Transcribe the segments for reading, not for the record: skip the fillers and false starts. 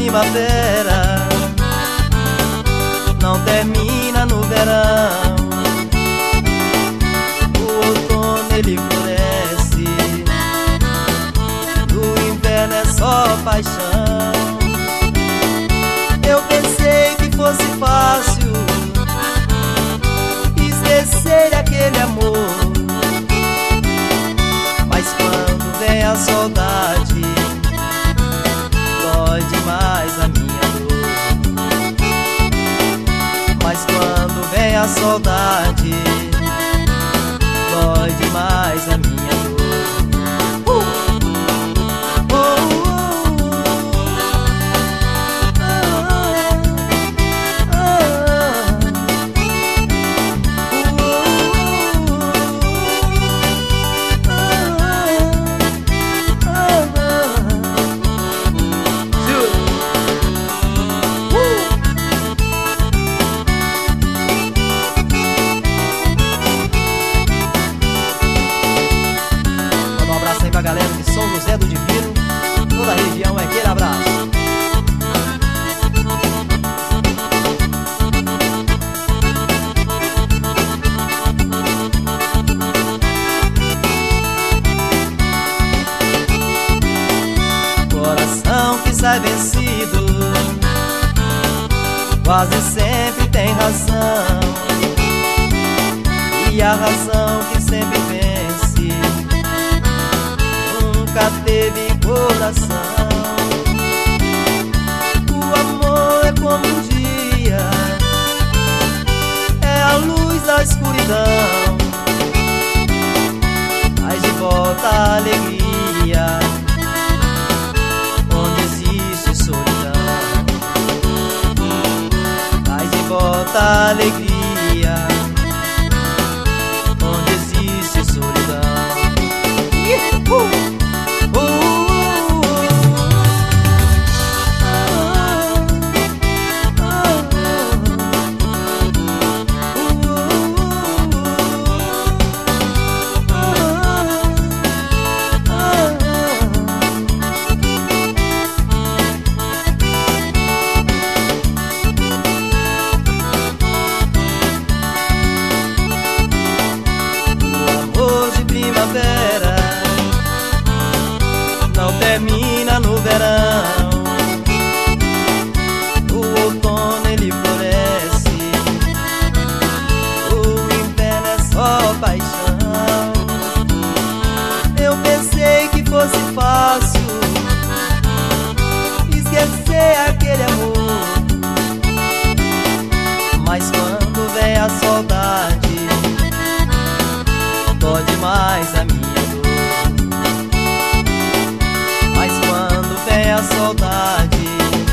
primavera não termina no verão. O outono ele floresce, no inverno é só paixão. Eu pensei que fosse fácil esquecer aquele amor, mas quando vem a saudade dói demais a minha dor. Mas quando vem a saudade dói demais a minha dor. Pra galera de São José do Divino, toda a região, é aquele abraço. Coração que sai vencido quase sempre tem razão, e a razão que sempre vence nunca teve coração. O amor é como um dia, é a luz da escuridão, traz de volta a alegria onde existe solidão. Traz de volta a alegria onde existe solidão. Não termina no verão. O outono ele floresce, o inverno é só paixão. Eu pensei que fosse fácil esquecer aquele amor, mas quando vem a saudade dói demais a minha dor. Mas quando vem a saudade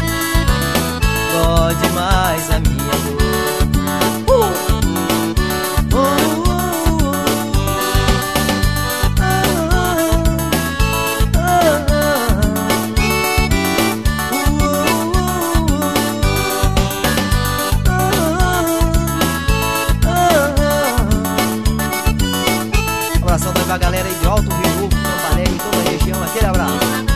dói demais a minha dor. Abração pra galera aí de Alto Rio Novo, Campo Alegre, toda a região, aquele abraço.